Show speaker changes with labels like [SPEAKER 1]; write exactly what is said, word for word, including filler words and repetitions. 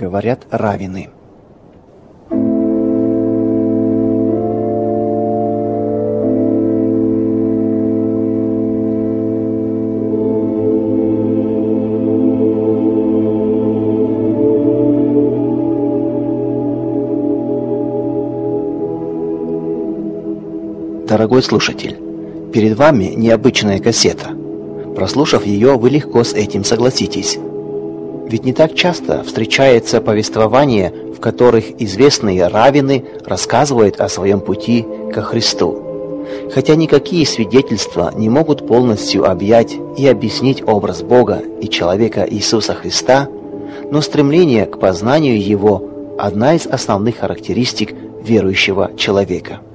[SPEAKER 1] говорят раввины. Дорогой слушатель, перед вами необычная кассета. Прослушав ее, вы легко с этим согласитесь. Ведь не так часто встречается повествование, в которых известные раввины рассказывают о своем пути ко Христу. Хотя никакие свидетельства не могут полностью объять и объяснить образ Бога и человека Иисуса Христа, но стремление к познанию Его – одна из основных характеристик верующего человека.